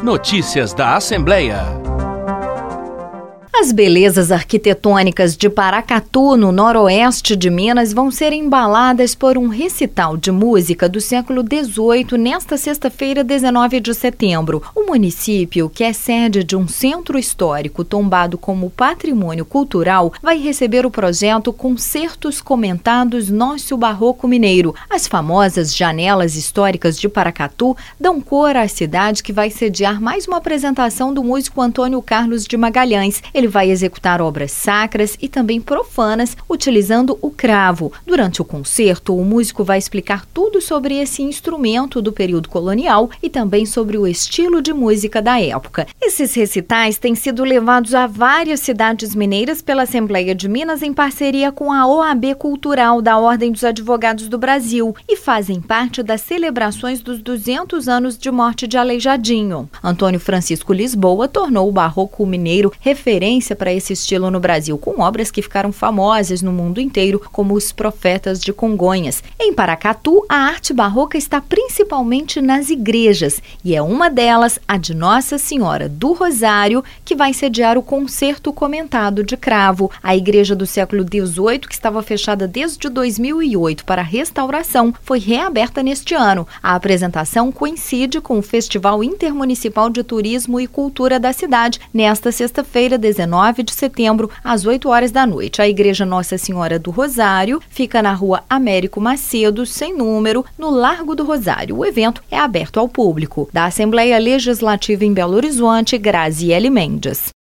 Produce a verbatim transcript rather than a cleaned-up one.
Notícias da Assembleia. As belezas arquitetônicas de Paracatu, no noroeste de Minas, vão ser embaladas por um recital de música do século dezoito nesta sexta-feira, dezenove de setembro. O município, que é sede de um centro histórico tombado como patrimônio cultural, vai receber o projeto Concertos Comentados Nosso Barroco Mineiro. As famosas janelas históricas de Paracatu dão cor à cidade, que vai sediar mais uma apresentação do músico Antônio Carlos de Magalhães. Ele vai executar obras sacras e também profanas, utilizando o cravo. Durante o concerto, o músico vai explicar tudo sobre esse instrumento do período colonial e também sobre o estilo de música da época. Esses recitais têm sido levados a várias cidades mineiras pela Assembleia de Minas em parceria com a O A B Cultural da Ordem dos Advogados do Brasil e fazem parte das celebrações dos duzentos anos de morte de Aleijadinho. Antônio Francisco Lisboa tornou o barroco mineiro referência para esse estilo no Brasil, com obras que ficaram famosas no mundo inteiro, como Os Profetas de Congonhas. Em Paracatu, a arte barroca está principalmente nas igrejas, e é uma delas a de Nossa Senhora do Rosário, que vai sediar o Concerto Comentado de Cravo. A igreja do século dezoito, que estava fechada desde dois mil e oito para restauração, foi reaberta neste ano. A apresentação coincide com o Festival Intermunicipal de Turismo e Cultura da cidade, nesta sexta-feira, dezenove de setembro, às oito horas da noite. A Igreja Nossa Senhora do Rosário fica na rua Américo Macedo, sem número, no Largo do Rosário. O evento é aberto ao público. Da Assembleia Legislativa em Belo Horizonte, Graziele Mendes.